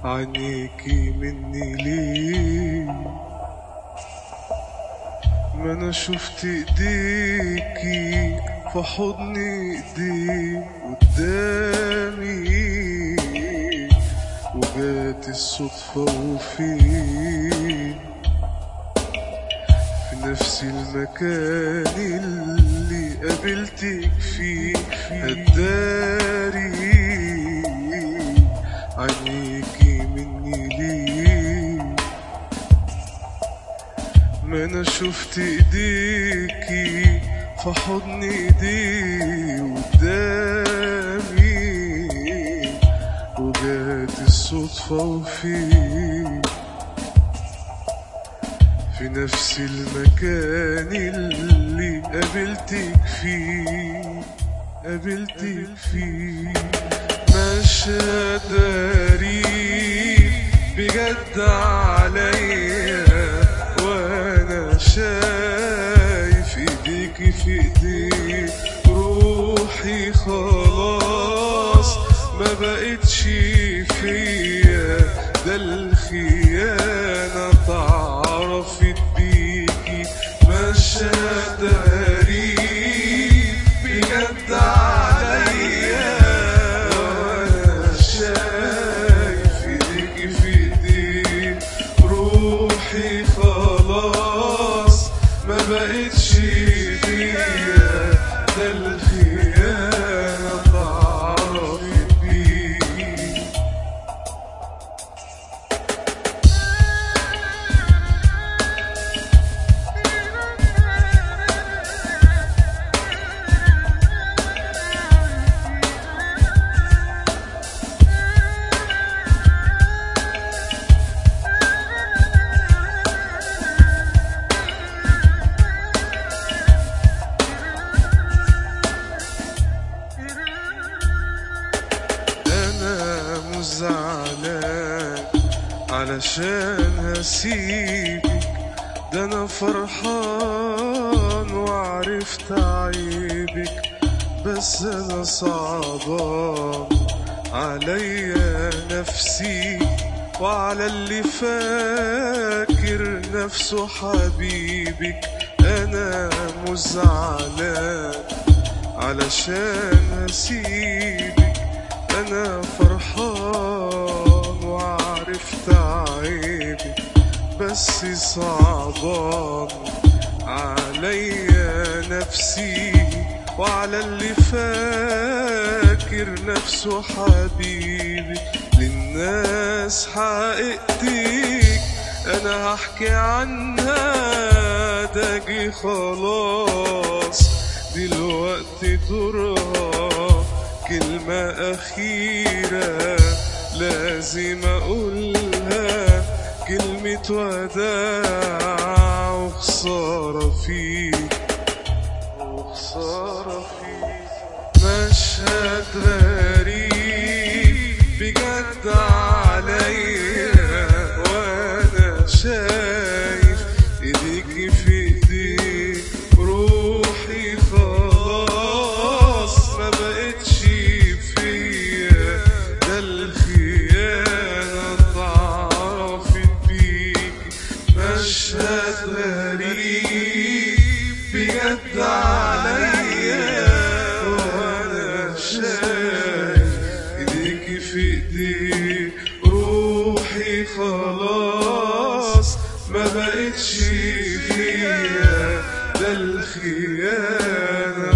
عينيكي مني ليه؟ ما انا شفت ايديكي في حضن ايديك قدامي، وجات الصدفة وفين في نفس المكان اللي قابلتك فيه هتداري عينيكي مني ليه؟ ما انا شفت ايديكي في حضن ايدي قدامي، وجات الصدفة في نفس المكان اللي قابلتك فيه مش داري بجد عليا، وانا شايف ايديكي في ايدي، روحي خلاص ما بقتش فيا، ده الخيانة اتعرفت بيكي. مش داري بجد عليا، وانا شايف ايديكي في ايدي، روحي خلاص ما بقتش فيا، ده الخيانة اتعرفت بيكي. زعلان علشان هسيبك، ده انا فرحان وعرفت عيبك، بس انا صعبان عليا نفسي وعلى اللي فاكر نفسه حبيبك. انا مش زعلان علشان هسيبك، أنا فرحان وعرفت عيبي، بس صعبان عليا نفسي وعلى اللي فاكر نفسه حبيبي. للناس حقيقتك أنا هحكي عنها، ده جه خلاص دلوقتي دورها، كلمة أخيرة لازم أقولها، كلمة وداع وخسارة فيك، مشهد غريب بجد عليا، وأنا شايف إيديكي في إيدي، روحي خلاص ما بقتش فيا، ده الخيانة اتعرفت بيكي. مشهد غريب بجد عليا، وانا شايف ايديكي في ايدي، روحي خلاص ما بقتش فيا، ده الخيانة